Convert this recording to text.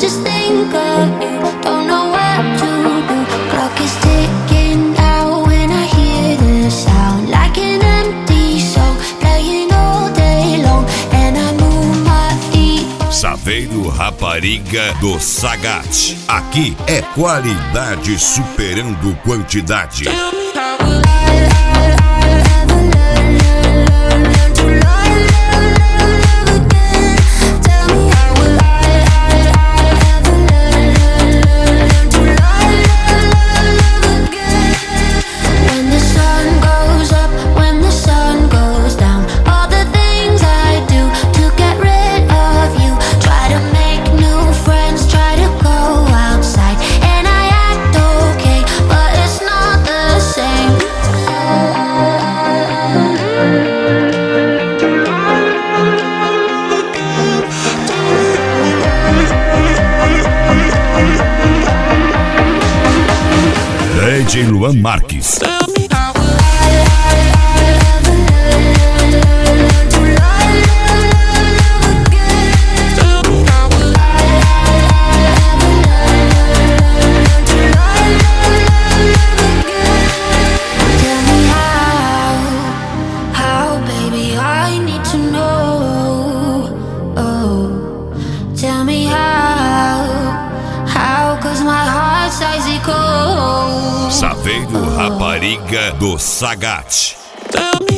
just think of you. Don't know what to do. Clock is ticking out when I hear the sound, like an empty soul playing all day long. And I move my feet. Saveiro Rapariga do Sagat. Aqui é qualidade superando quantidade. DJ Luan Marques. Saveiro Rapariga do Sagat.